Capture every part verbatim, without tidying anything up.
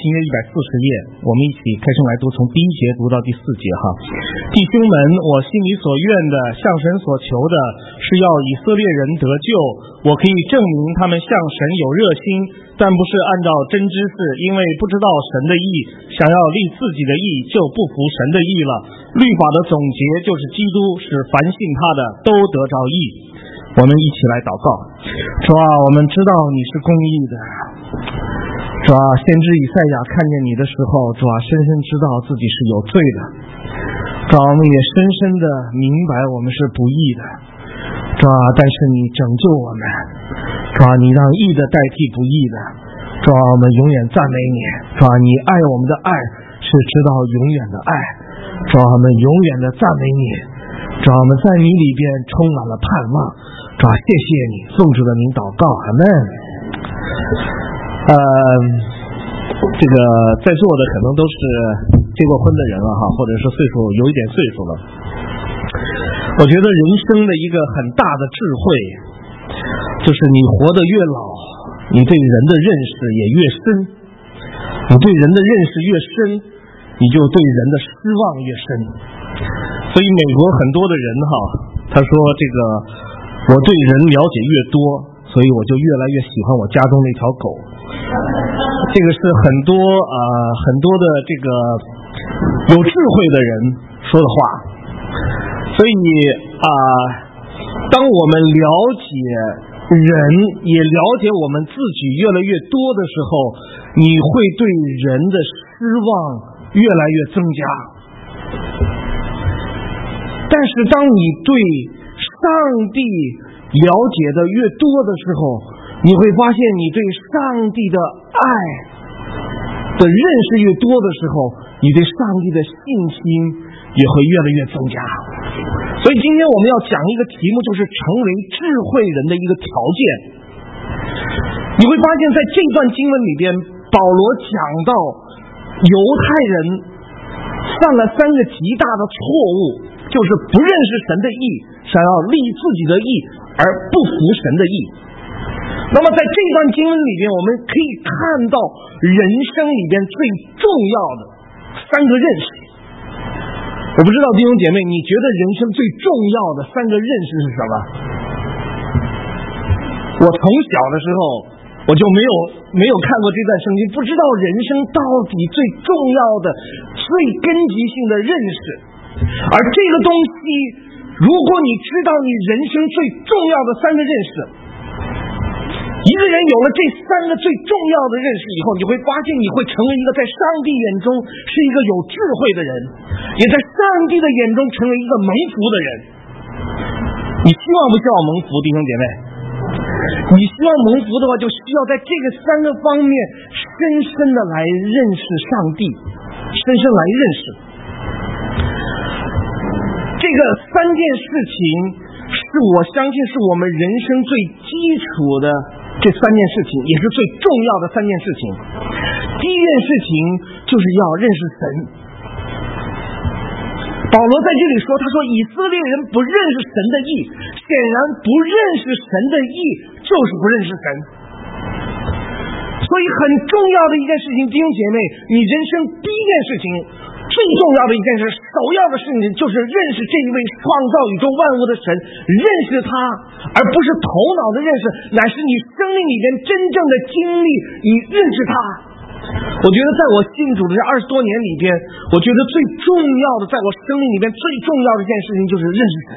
新约一百四十页，我们一起开声来读，从第一节读到第四节哈。弟兄们，我心里所愿的，向神所求的，是要以色列人得救。我可以证明他们向神有热心，但不是按照真知识，因为不知道神的意，想要立自己的意，就不服神的意了。律法的总结就是基督，使凡信他的都得着义。我们一起来祷告。主啊，我们知道你是公义的。主啊，先知以赛亚看见你的时候，主啊，深深知道自己是有罪的。主啊，我们也深深的明白我们是不义的。主啊，但是你拯救我们。主啊，你让义的代替不义的。主啊，我们永远赞美你。主啊，你爱我们的爱是直到永远的爱。主啊，我们永远的赞美你。主啊，我们在你里边充满了盼望。主啊，谢谢你，奉主的名祷告，阿们。呃，这个在座的可能都是结过婚的人了哈，或者是岁数有一点岁数了。我觉得人生的一个很大的智慧，就是你活得越老，你对人的认识也越深，你对人的认识越深，你就对人的失望越深。所以美国很多的人哈，他说这个我对人了解越多，所以我就越来越喜欢我家中那条狗。这个是很多呃很多的这个有智慧的人说的话。所以啊、呃，当我们了解人，也了解我们自己越来越多的时候，你会对人的失望越来越增加。但是当你对上帝了解的越多的时候，你会发现你对上帝的爱的认识越多的时候，你对上帝的信心也会越来越增加。所以今天我们要讲一个题目，就是成为智慧人的一个条件。你会发现在这段经文里边，保罗讲到犹太人犯了三个极大的错误，就是不认识神的义，想要立自己的义而不服神的义。那么在这段经文里边，我们可以看到人生里边最重要的三个认识。我不知道弟兄姐妹，你觉得人生最重要的三个认识是什么？我从小的时候我就没有没有看过这段圣经，不知道人生到底最重要的最根基性的认识。而这个东西，如果你知道你人生最重要的三个认识，一个人有了这三个最重要的认识以后，你会发现你会成为一个在上帝眼中是一个有智慧的人，也在上帝的眼中成为一个蒙福的人。你希望不希望蒙福，弟兄姐妹？你希望蒙福的话，就需要在这个三个方面深深的来认识上帝，深深来认识。这个三件事情是我相信是我们人生最基础的这三件事情，也是最重要的三件事情。第一件事情就是要认识神。保罗在这里说，他说以色列人不认识神的义，显然不认识神的义就是不认识神。所以很重要的一件事情，弟兄姐妹，你人生第一件事情，最重要的一件事，首要的事情就是认识这一位创造宇宙万物的神，认识他，而不是头脑的认识，乃是你生命里边真正的经历以认识他。我觉得在我信主的这二十多年里边，我觉得最重要的，在我生命里边最重要的一件事情就是认识神。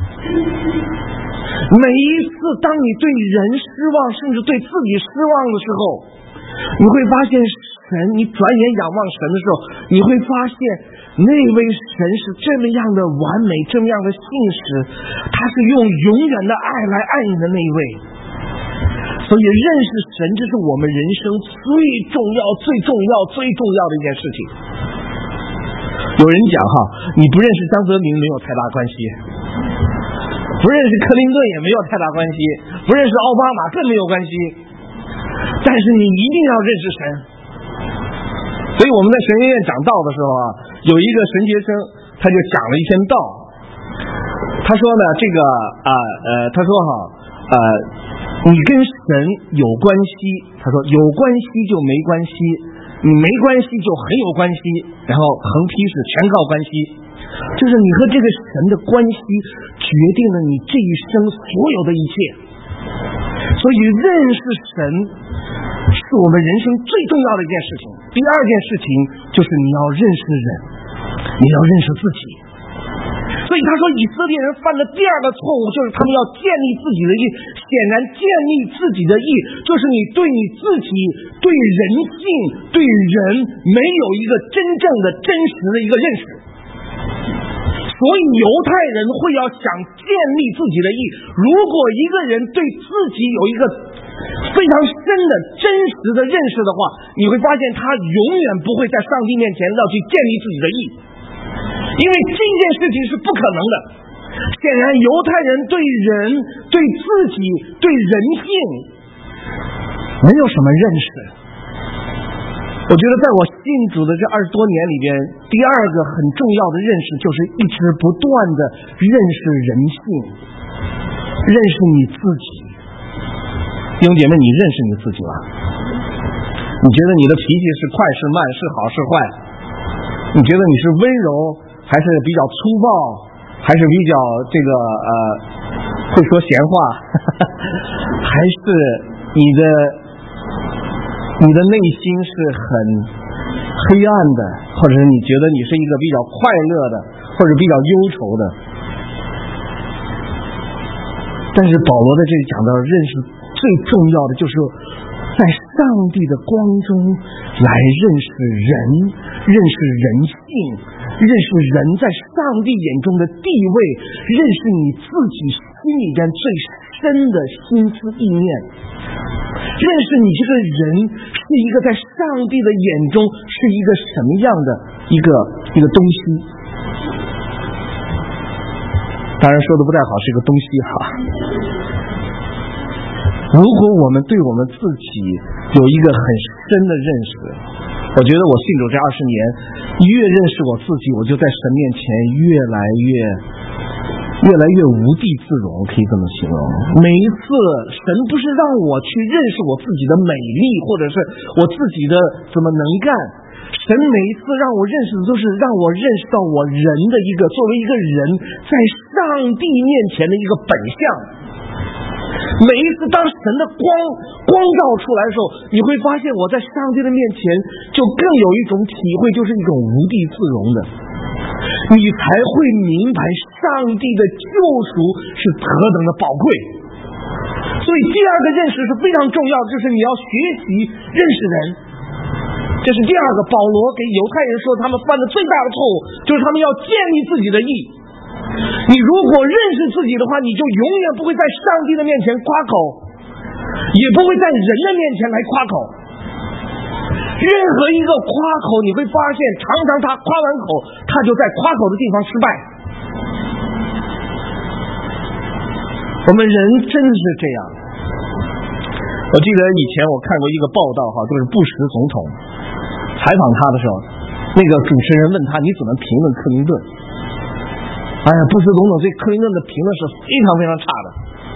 每一次当你对人失望，甚至对自己失望的时候，你会发现神，你转眼仰望神的时候，你会发现那位神是这么样的完美，这么样的信实，他是用永远的爱来爱你的那一位。所以认识神，这是我们人生最重要最重要最重要的一件事情。有人讲哈，你不认识江泽民没有太大关系，不认识克林顿也没有太大关系，不认识奥巴马更没有关系，但是你一定要认识神。所以我们在神学院讲道的时候啊，有一个神学生他就讲了一篇道，他说呢这个啊呃他说哈呃你跟神有关系，他说有关系就没关系， 你没关系就很有关系，然后横批是全靠关系，就是你和这个神的关系决定了你这一生所有的一切。所以认识神是我们人生最重要的一件事情。第二件事情就是你要认识人，你要认识自己。所以他说以色列人犯的第二个错误就是他们要建立自己的义。显然建立自己的义就是你对你自己、对人性、对人没有一个真正的真实的一个认识。所以犹太人会要想建立自己的义。如果一个人对自己有一个非常深的真实的认识的话，你会发现他永远不会在上帝面前要去建立自己的义，因为这件事情是不可能的。显然犹太人对人、对自己、对人性没有什么认识。我觉得在我信主的这二十多年里边，第二个很重要的认识就是一直不断的认识人性，认识你自己。弟兄姐妹，你认识你自己吗？你觉得你的脾气是快是慢，是好是坏？你觉得你是温柔还是比较粗暴，还是比较这个呃会说闲话，还是你的你的内心是很黑暗的，或者是你觉得你是一个比较快乐的，或者比较忧愁的？但是保罗在这里讲到认识最重要的就是在上帝的光中来认识人，认识人性，认识人在上帝眼中的地位，认识你自己心里边最深的心思意念，认识你这个人是一个在上帝的眼中是一个什么样的一个一个东西。当然说的不太好，是一个东西哈。如果我们对我们自己有一个很深的认识，我觉得我信主这二十年，越认识我自己，我就在神面前越来越越来越无地自容，可以这么形容。每一次神不是让我去认识我自己的美丽，或者是我自己的怎么能干，神每一次让我认识的都是让我认识到我人的一个作为一个人在上帝面前的一个本相。每一次当神的光光照出来的时候，你会发现我在上帝的面前就更有一种体会，就是一种无地自容的，你才会明白上帝的救赎是何等的宝贵。所以第二个认识是非常重要的，就是你要学习认识人。这是第二个，保罗给犹太人说他们犯的最大的错误就是他们要建立自己的义。你如果认识自己的话，你就永远不会在上帝的面前夸口，也不会在人的面前来夸口。任何一个夸口，你会发现常常他夸完口，他就在夸口的地方失败。我们人真的是这样。我记得以前我看过一个报道哈，就是布什总统采访他的时候，那个主持人问他你怎么评论克林顿？哎呀，布什总统对克林顿的评论是非常非常差的。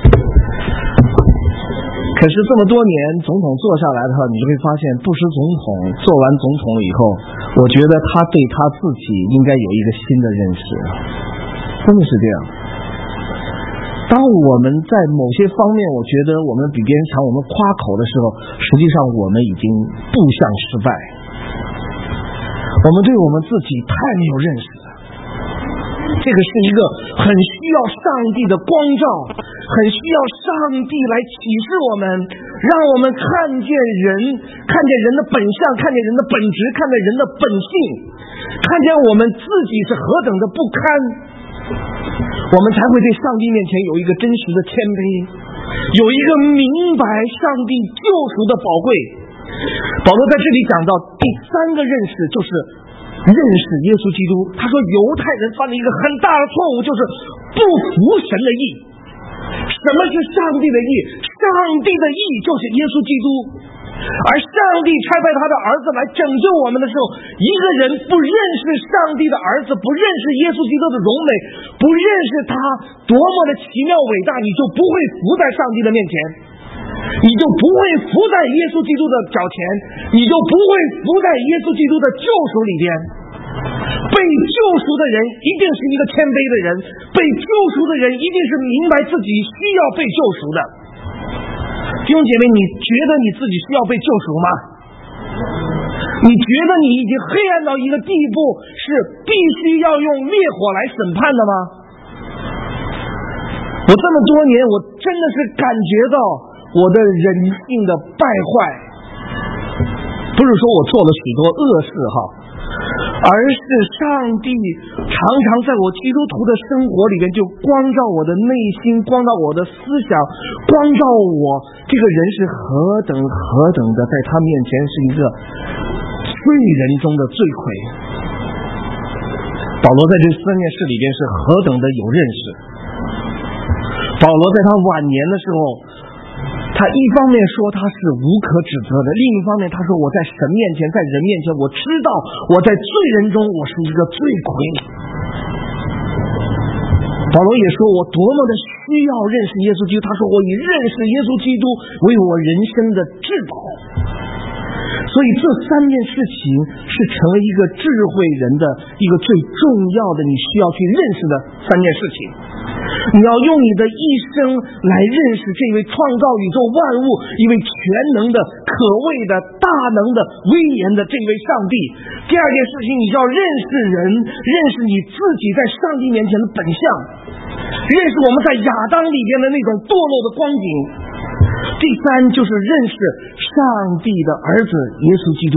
可是这么多年总统做下来的话，你就会发现布什总统做完总统了以后，我觉得他对他自己应该有一个新的认识，真的是这样。当我们在某些方面我觉得我们比别人强，我们夸口的时候，实际上我们已经步向失败。我们对我们自己太没有认识了。这个是一个很需要上帝的光照，很需要上帝来启示我们，让我们看见人，看见人的本相，看见人的本质，看见人的本性，看见我们自己是何等的不堪，我们才会对上帝面前有一个真实的谦卑，有一个明白上帝救赎的宝贵。保罗在这里讲到第三个认识，就是认识耶稣基督。他说犹太人犯了一个很大的错误，就是不服神的义。什么是上帝的义？上帝的义就是耶稣基督。而上帝差派他的儿子来拯救我们的时候，一个人不认识上帝的儿子，不认识耶稣基督的荣美，不认识他多么的奇妙伟大，你就不会服在上帝的面前。 你就不会伏在耶稣基督的脚前，你就不会伏在耶稣基督的救赎里边。被救赎的人一定是一个谦卑的人，被救赎的人一定是明白自己需要被救赎的。弟兄姐妹，你觉得你自己需要被救赎吗？你觉得你已经黑暗到一个地步，是必须要用烈火来审判的吗？我这么多年，我真的是感觉到我的人性的败坏，不是说我做了许多恶事哈，而是上帝常常在我基督徒的生活里边就光照我的内心，光照我的思想，光照我这个人是何等何等的在他面前是一个罪人中的罪魁。保罗在这三件事里边是何等的有认识。保罗在他晚年的时候，他一方面说他是无可指责的，另一方面他说我在神面前，在人面前，我知道我在罪人中我是一个罪魁。保罗也说我多么的需要认识耶稣基督，他说我以认识耶稣基督为我人生的至宝。所以这三件事情是成为一个智慧人的一个最重要的你需要去认识的三件事情。你要用你的一生来认识这位创造宇宙万物，一位全能的、可畏的、大能的、威严的这位上帝。第二件事情，你要认识人，认识你自己在上帝面前的本相，认识我们在亚当里边的那种堕落的光景。第三就是认识上帝的儿子耶稣基督。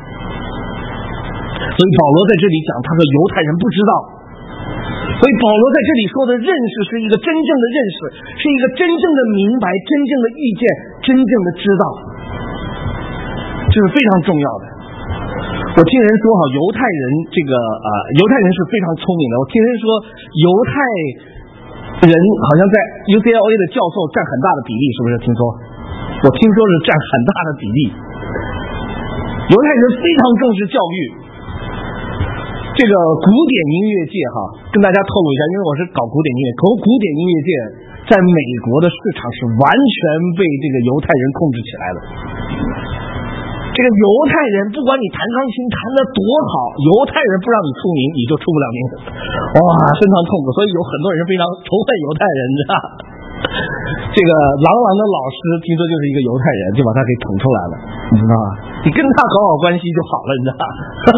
所以保罗在这里讲，他说犹太人不知道。所以保罗在这里说的认识是一个真正的认识，是一个真正的明白，真正的遇见，真正的知道，这是非常重要的。我听人说哈，犹太人这个啊、呃，犹太人是非常聪明的。我听人说，犹太人好像在 U C L A 的教授占很大的比例，是不是？听说，我听说是占很大的比例。犹太人非常重视教育。这个古典音乐界哈，跟大家透露一下，因为我是搞古典音乐，搞古典音乐界在美国的市场是完全被这个犹太人控制起来的。这个犹太人不管你弹钢琴弹得多好，犹太人不让你出名，你就出不了名，哇，非常痛苦。所以有很多人非常仇恨犹太人，知道吧？这个郎朗的老师听说就是一个犹太人，就把他给捅出来了，你知道吧？你跟他搞好关系就好了，你知道吧？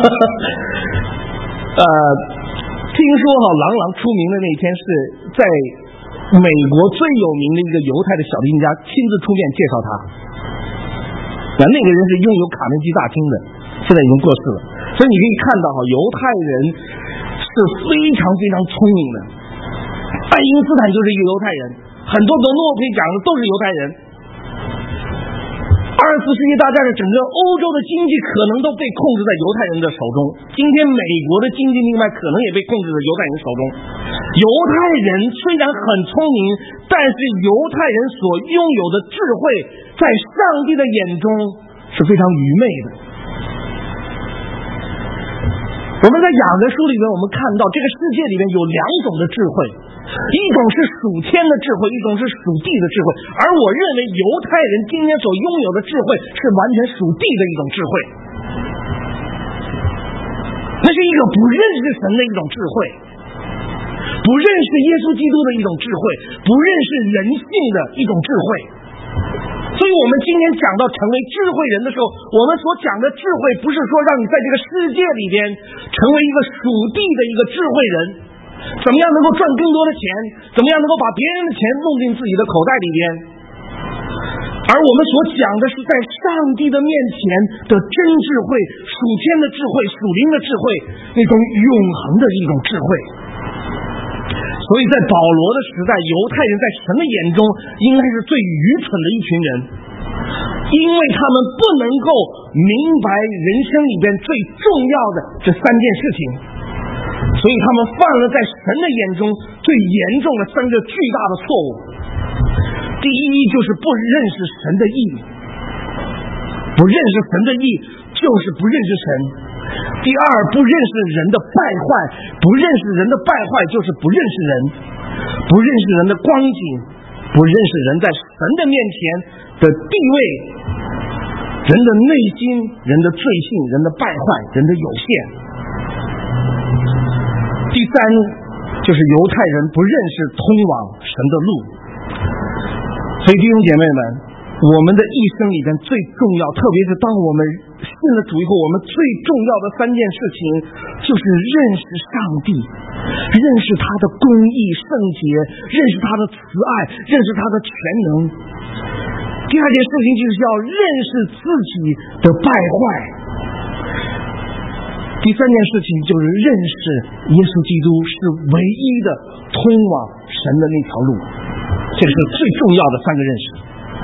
呃，听说哈，郎朗出名的那一天是在美国最有名的一个犹太的小提琴家亲自出面介绍他。那那个人是拥有卡内基大厅的，现在已经过世了。所以你可以看到哈，犹太人是非常非常聪明的。爱因斯坦就是一个犹太人，很多得诺贝尔奖的都是犹太人。二次世界大战的整个欧洲的经济可能都被控制在犹太人的手中，今天美国的经济命脉可能也被控制在犹太人手中。犹太人虽然很聪明，但是犹太人所拥有的智慧在上帝的眼中是非常愚昧的。我们在雅各书里面我们看到这个世界里面有两种的智慧，一种是属天的智慧，一种是属地的智慧。而我认为犹太人今天所拥有的智慧是完全属地的一种智慧，那是一个不认识神的一种智慧，不认识耶稣基督的一种智慧，不认识人性的一种智慧。所以我们今天讲到成为智慧人的时候，我们所讲的智慧不是说让你在这个世界里边成为一个属地的一个智慧人，怎么样能够赚更多的钱，怎么样能够把别人的钱弄进自己的口袋里边。而我们所讲的是在上帝的面前的真智慧，属天的智慧，属灵的智慧，那种永恒的一种智慧。所以在保罗的时代，犹太人在神的眼中应该是最愚蠢的一群人，因为他们不能够明白人生里边最重要的这三件事情，所以他们犯了在神的眼中最严重的三个巨大的错误。第一就是不认识神的义，不认识神的义就是不认识神。第二，不认识人的败坏，不认识人的败坏就是不认识人，不认识人的光景， 不认识人在神的面前的地位，人的内心，人的罪性，人的败坏，人的有限。第三，就是犹太人不认识通往神的路。所以弟兄姐妹们，我们的一生里边最重要，特别是当我们信了主以后，我们最重要的三件事情就是认识上帝，认识他的公义圣洁，认识他的慈爱，认识他的全能。第二件事情就是要认识自己的败坏。第三件事情就是认识耶稣基督是唯一的通往神的那条路。这是最重要的三个认识。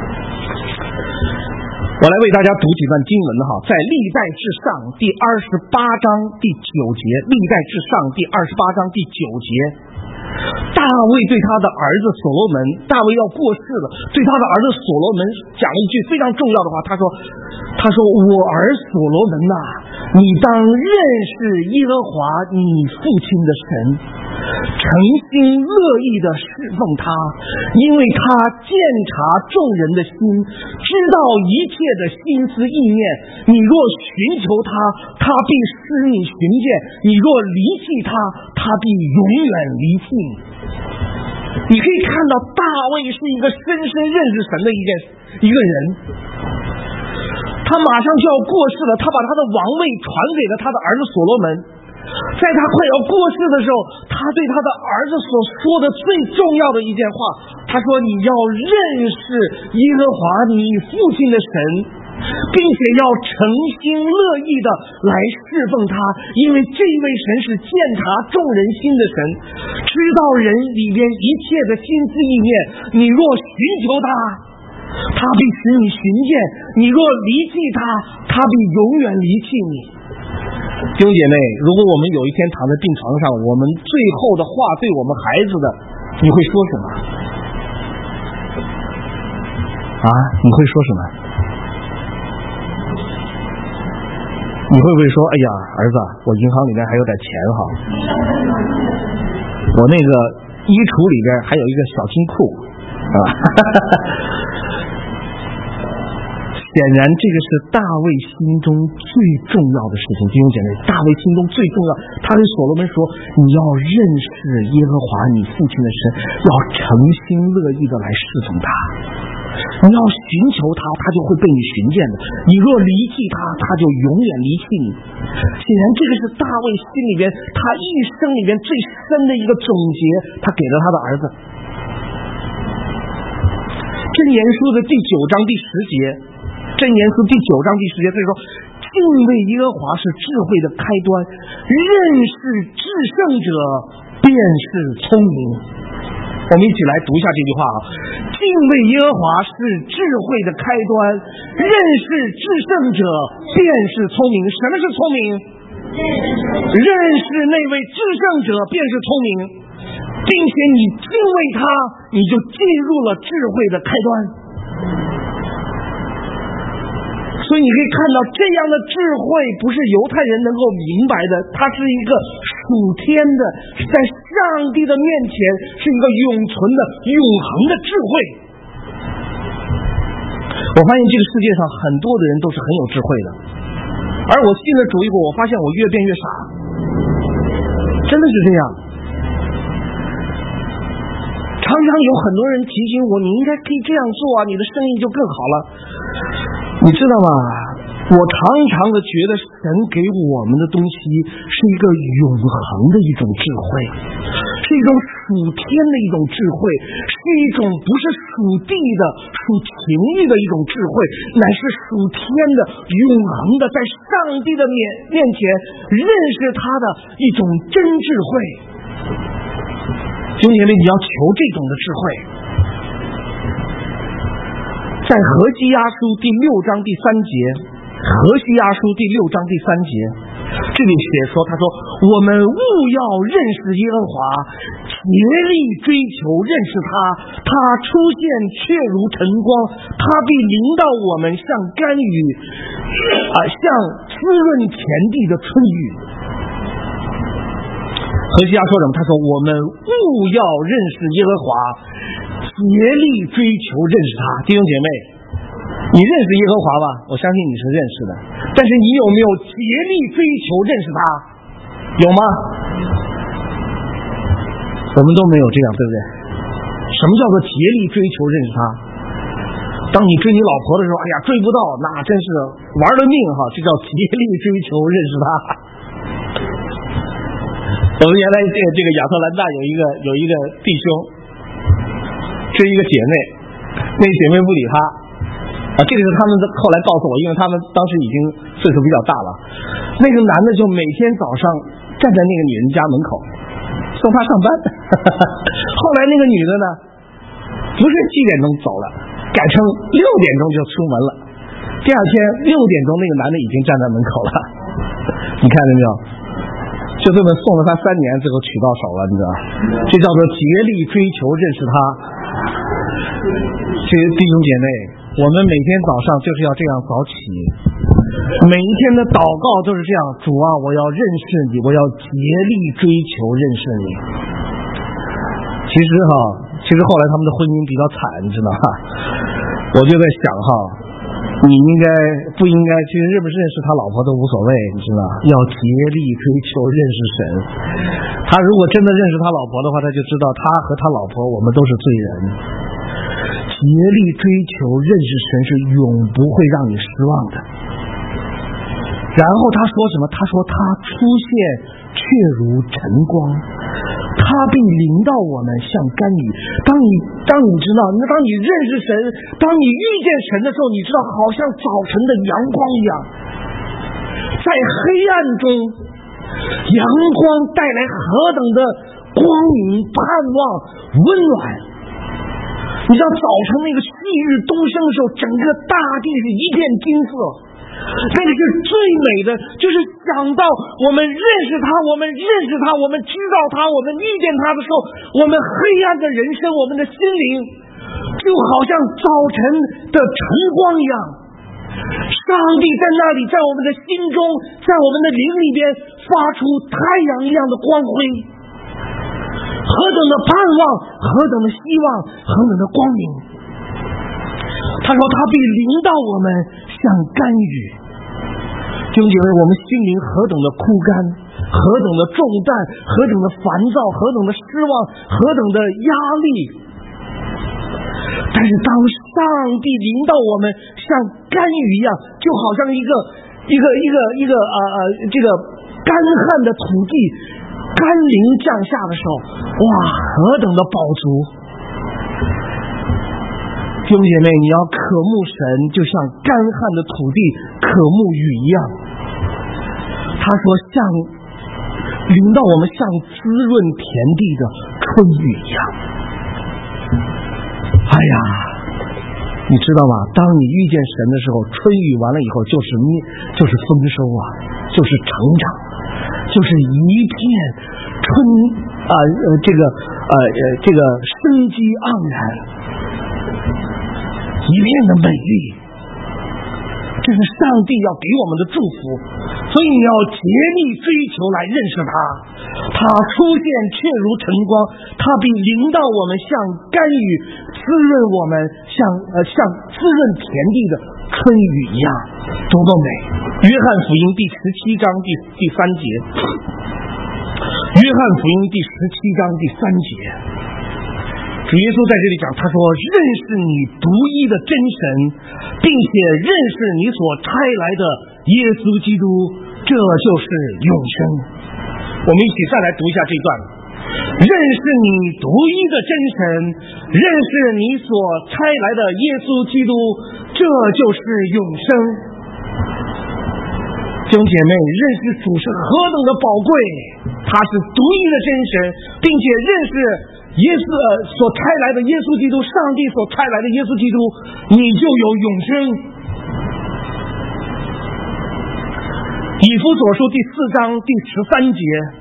我来为大家读几段经文哈，在历代志上第二十八章第九节，历代志上第二十八章第九节，大卫对他的儿子所罗门，大卫要过世了，对他的儿子所罗门讲了一句非常重要的话，他说他说我儿所罗门呐、啊，你当认识耶和华你父亲的神，诚心乐意的侍奉他，因为他鉴察众人的心，知道一切的心思意念。你若寻求他，他必使你寻见；你若离弃他，他必永远离弃你。你可以看到大卫是一个深深认识神的一件一个人，他马上就要过世了，他把他的王位传给了他的儿子所罗门。在他快要过世的时候，他对他的儿子所说的最重要的一件话，他说你要认识耶和华你父亲的神，并且要诚心乐意的来侍奉他，因为这位神是鉴察众人心的神，知道人里边一切的心思意念。你若寻求他，他必使你寻见；你若离弃他，他必永远离弃你。弟兄姐妹，如果我们有一天躺在病床上，我们最后的话对我们孩子的，你会说什么？啊，你会说什么？你会不会说，哎呀，儿子，我银行里面还有点钱哈，我那个衣橱里边还有一个小金库，啊，显然这个是大卫心中最重要的事情。弟兄姐妹，大卫心中最重要，他对所罗门说，你要认识耶和华你父亲的神，要诚心乐意的来侍奉他，你要寻求他，他就会被你寻见的；你若离弃他，他就永远离弃你。显然这个是大卫心里边他一生里边最深的一个总结，他给了他的儿子。箴言书的第九章第十节，箴言书第九章第十节，他说敬畏耶和华是智慧的开端，认识至圣者便是聪明。我们一起来读一下这句话啊！敬畏耶和华是智慧的开端，认识至圣者便是聪明。什么是聪明？认识那位至圣者便是聪明，并且你敬畏他，你就进入了智慧的开端。所以你可以看到，这样的智慧不是犹太人能够明白的，它是一个属天的，是在上帝的面前是一个永存的永恒的智慧。我发现这个世界上很多的人都是很有智慧的，而我信了主以后，我发现我越变越傻，真的是这样。常常有很多人提醒我，你应该可以这样做啊，你的生意就更好了。你知道吗？我常常的觉得神给我们的东西是一个永恒的一种智慧，是一种属天的一种智慧，是一种不是属地的属情欲的一种智慧，乃是属天的永恒的，在上帝的面面前认识他的一种真智慧。兄弟们，你要求这种的智慧。在何西阿书第六章第三节，何西阿书第六章第三节，这里写说，他说我们务要认识耶和华，竭力追求认识他，他出现却如晨光，他必临到我们像甘雨啊，像滋润田地的春雨。何西阿说什么？他说我们务要认识耶和华， 力追求认识他。弟兄姐妹，你认识耶和华吧？我相信你是认识的，但是你有没有竭力追求认识他？有吗？我们都没有这样，对不对？什么叫做竭力追求认识他？当你追你老婆的时候，哎呀追不到，那真是玩了命哈，这叫竭力追求认识他。我们原来这个这个亚特兰大有一个有一个弟兄追一个姐妹，那姐妹不理他啊，这个是他们后来告诉我，因为他们当时已经岁数比较大了。那个男的就每天早上站在那个女人家门口送她上班。后来那个女的呢，不是七点钟走了，改成六点钟就出门了。第二天六点钟，那个男的已经站在门口了。你看到没有？就这么送了他三年，最后娶到手了，你知道？这叫做竭力追求认识他。这些弟兄姐妹，我们每天早上就是要这样早起，每一天的祷告都是这样：主啊，我要认识你，我要竭力追求认识你。其实哈，其实后来他们的婚姻比较惨，你知道哈。我就在想哈，你应该不应该？其实认不认识他老婆都无所谓，你知道，要竭力追求认识神。他如果真的认识他老婆的话，他就知道他和他老婆我们都是罪人。竭力追求认识神是永不会让你失望的。然后他说什么？他说他出现却如晨光，他必临到我们像甘雨。当你当你知道，当你认识神，当你遇见神的时候，你知道好像早晨的阳光一样，在黑暗中，阳光带来何等的光明、盼望、温暖。你知道早晨那个旭日东升的时候，整个大地是一片金色，那个是最美的。就是想到我们认识他，我们认识他，我们知道他，我们遇见他的时候，我们黑暗的人生，我们的心灵就好像早晨的晨光一样。上帝在那里，在我们的心中，在我们的灵里边发出太阳一样的光辉，何等的盼望，何等的希望，何等的光明。他说他必临到我们像甘雨。弟兄姐妹，我们心灵何等的枯干，何等的重担，何等的烦躁，何等的失望，何等的压力。但是当上帝临到我们像甘雨一样，就好像一个一个一个一个呃呃这个干旱的土地甘霖降下的时候，哇，何等的饱足。弟兄姐妹，你要渴慕神，就像干旱的土地渴慕雨一样。他说像临到我们像滋润田地的春雨一样。哎呀，你知道吗？当你遇见神的时候，春雨完了以后就是就是丰收啊，就是成长，就是一片春啊呃这个呃呃这个生机盎然，一片的美丽。这是上帝要给我们的祝福，所以你要竭力追求来认识他。他出现却如晨光，他必临到我们像甘雨，滋润我们像呃像滋润田地的春雨一样，多么美！约翰福音第十七章第第三节，约翰福音第十七章第三节，主耶稣在这里讲，他说认识你独一的真神，并且认识你所差来的耶稣基督，这就是永生。我们一起再来读一下这段，认识你独一的真神，认识你所差来的耶稣基督，这就是永生。弟兄姐妹，认识主是何等的宝贵，他是独一的真神，并且认识耶稣所差来的耶稣基督，上帝所差来的耶稣基督，你就有永生。以弗所书第四章第十三节，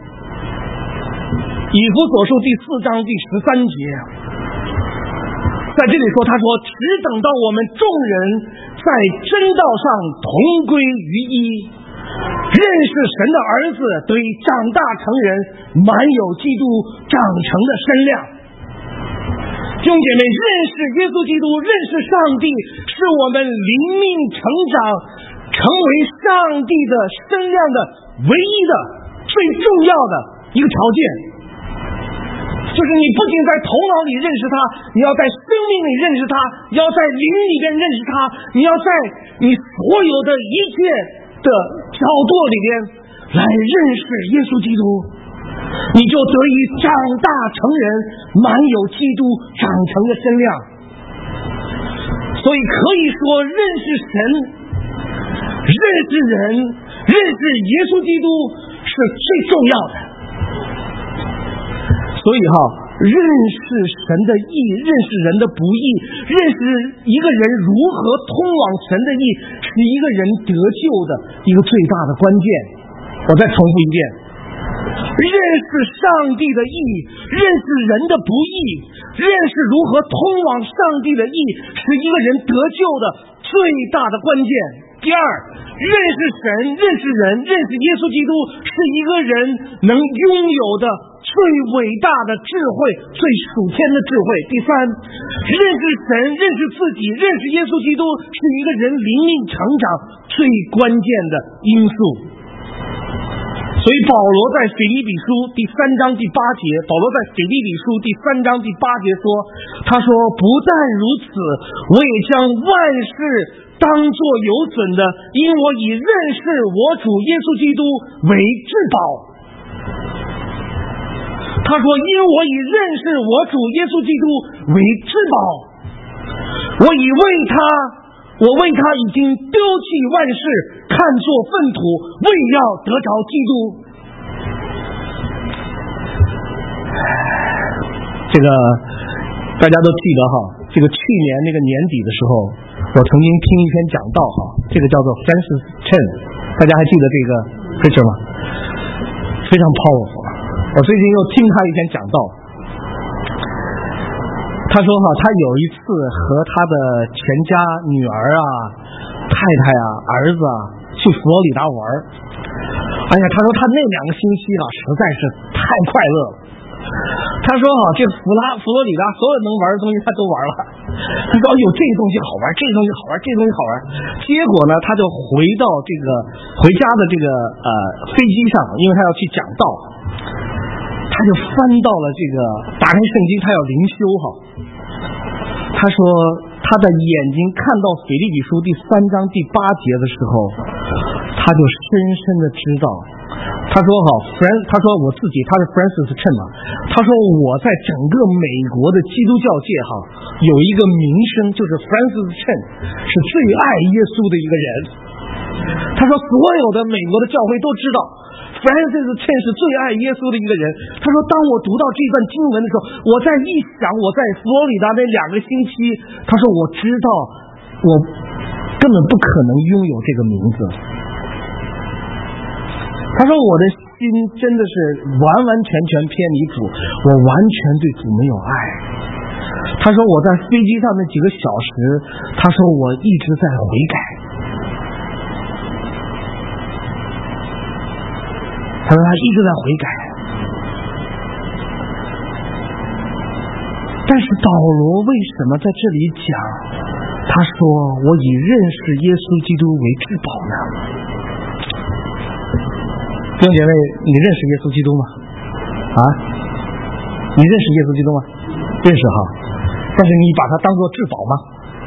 以弗所书第四章第十三节，在这里说，他说只等到我们众人在真道上同归于一，认识神的儿子，对长大成人，满有基督长成的身量。 弟兄姐妹，认识耶稣基督，认识上帝，是我们灵命成长成为上帝的身量的唯一的最重要的一个条件。就是你不仅在头脑里认识他，你要在生命里认识他，你要在灵里边认识他，你要在你所有的一切的角度里边来认识耶稣基督，你就得以长大成人，满有基督长成的身量。所以可以说，认识神、认识人、认识耶稣基督是最重要的。所以哈，认识神的义，认识人的不义，认识一个人如何通往神的义，是一个人得救的一个最大的关键。我再重复一遍，认识上帝的义，认识人的不义，认识如何通往上帝的义，是一个人得救的最大的关键。第二，认识神、认识人、认识耶稣基督，是一个人能拥有的最伟大的智慧，最属天的智慧。第三，认识神、认识自己、认识耶稣基督，是一个人灵命成长最关键的因素。所以保罗在腓立比书第三章第八节，保罗在腓立比书第三章第八节说，他说，不但如此，我也将万事当作有损的，因我以认识我主耶稣基督为至宝。他说，因我以认识我主耶稣基督为至宝，我以为他我为他已经丢弃万事，看作粪土，为要得着基督。这个大家都记得哈，这个去年那个年底的时候，我曾经听一篇讲道哈，这个叫做 Francis Chan， 大家还记得这个 preacher 吗？非常 powerful。我最近又听他一篇讲道，他说哈，他有一次和他的全家女儿啊、太太啊、儿子啊去佛罗里达玩，哎呀，他说他那两个星期啊，实在是太快乐了。他说啊，这弗拉佛罗里达所有能玩的东西他都玩了。他说，哎呦，这个东西好玩，这个东西好玩，这个东西好玩。结果呢，他就回到这个回家的这个呃飞机上，因为他要去讲道，他就翻到了这个打开圣经，他要灵修哈。他说他的眼睛看到腓立比书第三章第八节的时候，他就深深的知道。他说哈 ，Fran， 他说我自己，他是 Francis Chan 嘛，他说我在整个美国的基督教界哈有一个名声，就是 Francis Chan 是最爱耶稣的一个人。他说所有的美国的教会都知道 Francis Chan 是最爱耶稣的一个人。他说当我读到这段经文的时候，我在一想我在佛罗里达那两个星期，他说我知道我根本不可能拥有这个名字。他说我的心真的是完完全全偏离主，我完全对主没有爱。他说我在飞机上那几个小时，他说我一直在悔改。他说他一直在悔改。但是保罗为什么在这里讲，他说我以认识耶稣基督为至宝呢？弟兄姐妹，你认识耶稣基督吗？啊，你认识耶稣基督吗？认识哈，但是你把它当作至宝吗？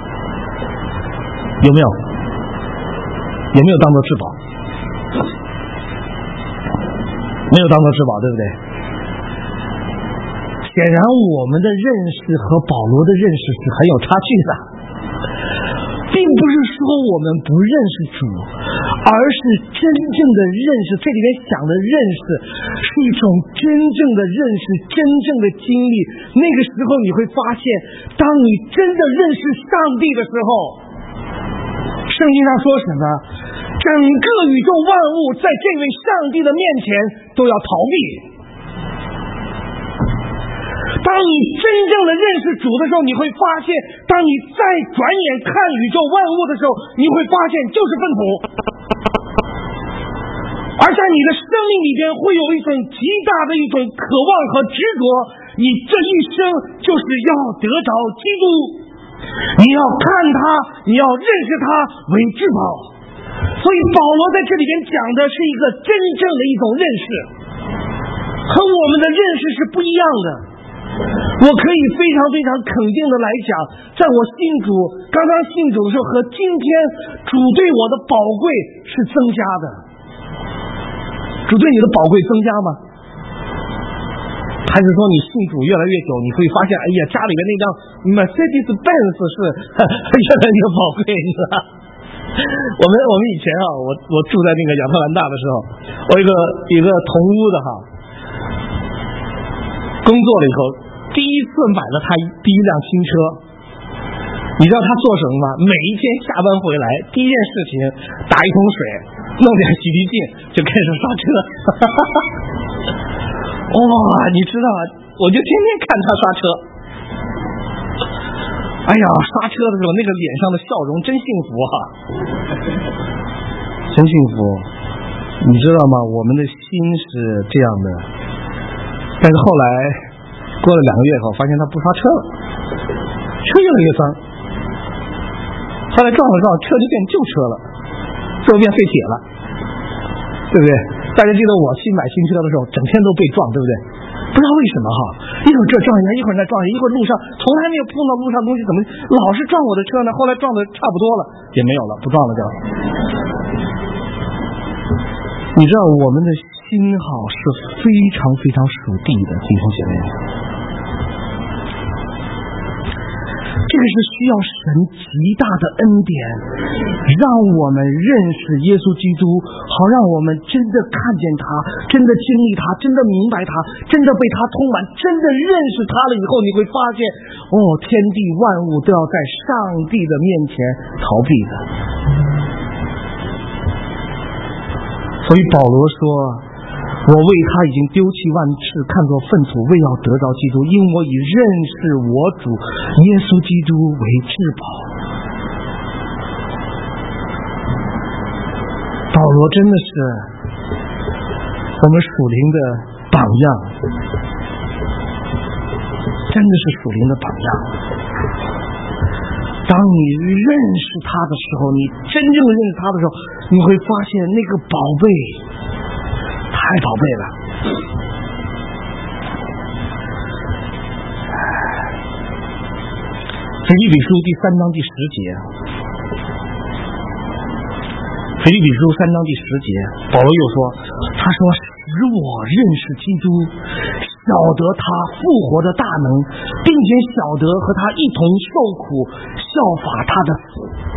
有没有？有没有当作至宝？没有当作至宝，对不对？显然我们的认识和保罗的认识是很有差距的，并不是说我们不认识主，而是真正的认识，这里面讲的认识是一种真正的认识，真正的经历。那个时候你会发现，当你真的认识上帝的时候，圣经上说什么？整个宇宙万物在这位上帝的面前都要逃避。当你真正的认识主的时候，你会发现，当你再转眼看宇宙万物的时候，你会发现就是粪土。而在你的生命里边会有一种极大的一种渴望和执着， 你这一生就是要得着基督，你要看他，你要认识他为至宝。所以保罗在这里边讲的是一个真正的一种认识，和我们的认识是不一样的。我可以非常非常肯定的来讲，在我信主刚刚信主的时候和今天，主对我的宝贵是增加的。主对你的宝贵增加吗？还是说你信主越来越久，你会发现哎呀，家里面那辆 Mercedes Benz 是越来越宝贵，你知道？我们我们以前啊，我我住在那个亚特兰大的时候，我一个一个同屋的哈，工作了以后，第一次买了他第一辆新车。你知道他做什么吗？每一天下班回来，第一件事情打一桶水，弄点洗涤剂，就开始刷车。哇、哦，你知道，我就天天看他刷车。哎呀，刷车的时候那个脸上的笑容真幸福哈、啊，真幸福。你知道吗？我们的心是这样的，但是后来过了两个月以后，发现他不刷车了，车越来越脏。后来撞了撞，车就变旧车了，最后变废铁了，对不对？大家记得我新买新车的时候，整天都被撞，对不对？不知道为什么哈，一会儿这撞一下，一会儿那撞一下，一会儿路上从来没有碰到路上东西，怎么老是撞我的车呢？后来撞的差不多了，也没有了，不撞了就。你知道我们的心好是非常非常属地的，弟兄姐妹。这个是需要神极大的恩典，让我们认识耶稣基督，好让我们真的看见他，真的经历他，真的明白他，真的被他充满，真的认识他了以后，你会发现，哦，天地万物都要在上帝的面前逃避的。所以保罗说，我为他已经丢弃万事，看作粪土，为要得着基督，因我以认识我主耶稣基督为至宝。保罗真的是我们属灵的榜样，真的是属灵的榜样。当你认识他的时候，你真正认识他的时候，你会发现那个宝贝太宝贝了。腓立比书第三章第十节，腓立比书三章第十节，保罗又说，他说使我认识基督，晓得他复活的大能，并且晓得和他一同受苦，效法他的死。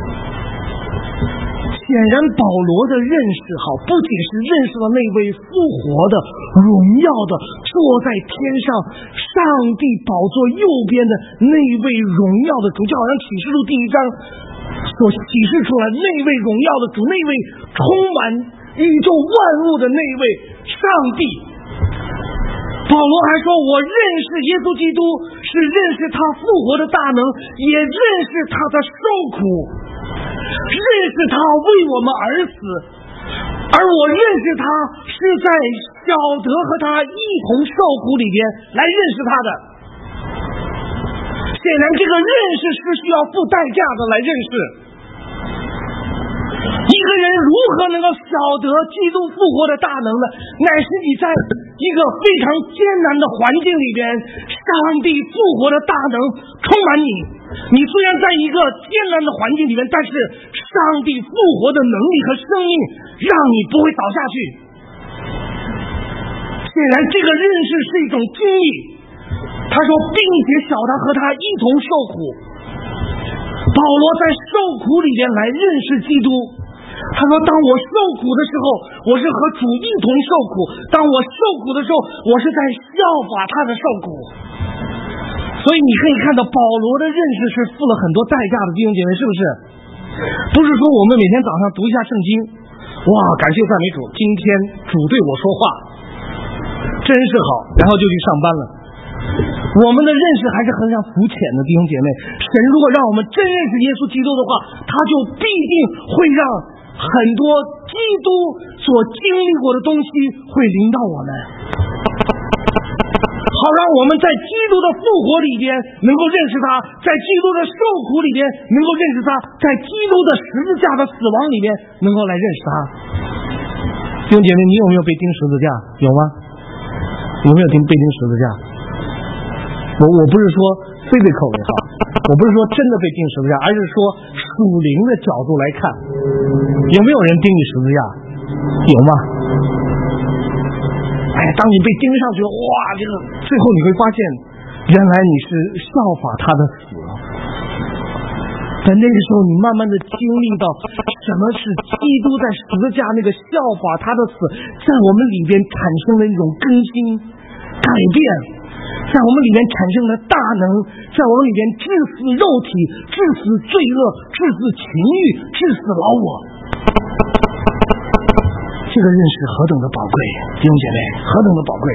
显然保罗的认识好，不仅是认识了那位复活的荣耀的坐在天上上帝宝座右边的那位荣耀的主，就好像启示录第一章所启示出来那位荣耀的主，那位充满宇宙万物的那位上帝。保罗还说，我认识耶稣基督是认识他复活的大能，也认识他的受苦，认识他为我们而死，而我认识他是在晓得和他一同受苦里边来认识他的。显然这个认识是需要付代价的来认识。一个人如何能够晓得基督复活的大能呢？乃是你在一个非常艰难的环境里边，上帝复活的大能充满你。你虽然在一个艰难的环境里面，但是上帝复活的能力和生命让你不会倒下去。显然这个认识是一种经历。他说并且晓得和他一同受苦。保罗在受苦里边来认识基督。他说当我受苦的时候，我是和主一同受苦，当我受苦的时候，我是在效法他的受苦。所以你可以看到保罗的认识是付了很多代价的，弟兄姐妹，是不是？不是说我们每天早上读一下圣经，哇，感谢赞美主，今天主对我说话真是好，然后就去上班了。我们的认识还是很像肤浅的，弟兄姐妹。神如果让我们真认识耶稣基督的话，他就必定会让很多基督所经历过的东西会临到我们。 好让我们在基督的复活里边能够认识他，在基督的受苦里边能够认识他，在基督的十字架的死亡里边能够来认识他。弟兄姐妹，你有没有被钉十字架？有吗？有没有钉被钉十字架？我我不是说 physical 也好，我不是说真的被钉十字架，而是说属灵的角度来看，有没有人钉你十字架？有吗？哎，当你被钉上去，哇，这个最后你会发现，原来你是效法他的死。在那个时候，你慢慢的经历到什么是基督在十字架那个效法他的死，在我们里边产生的一种更新、改变，在我们里面产生的大能，在我们里边治死肉体，治死罪恶，治死情欲，治死老我。这个认识何等的宝贵，弟兄姐妹，何等的宝贵！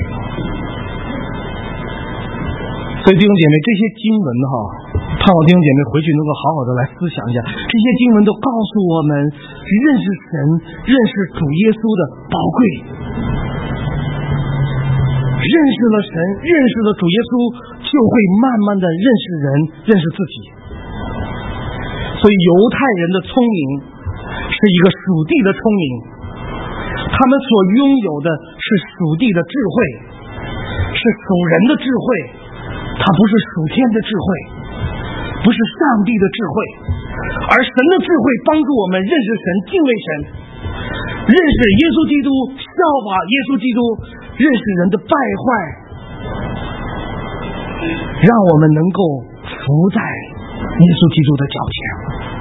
所以弟兄姐妹，这些经文哈，盼望弟兄姐妹回去能够好好的来思想一下，这些经文都告诉我们，认识神、认识主耶稣的宝贵。认识了神，认识了主耶稣，就会慢慢的认识人，认识自己。所以犹太人的聪明是一个属地的聪明，他们所拥有的是属地的智慧，是属人的智慧，它不是属天的智慧，不是上帝的智慧。而神的智慧帮助我们认识神，敬畏神，认识耶稣基督，效法耶稣基督，认识人的败坏，让我们能够伏在耶稣基督的脚前。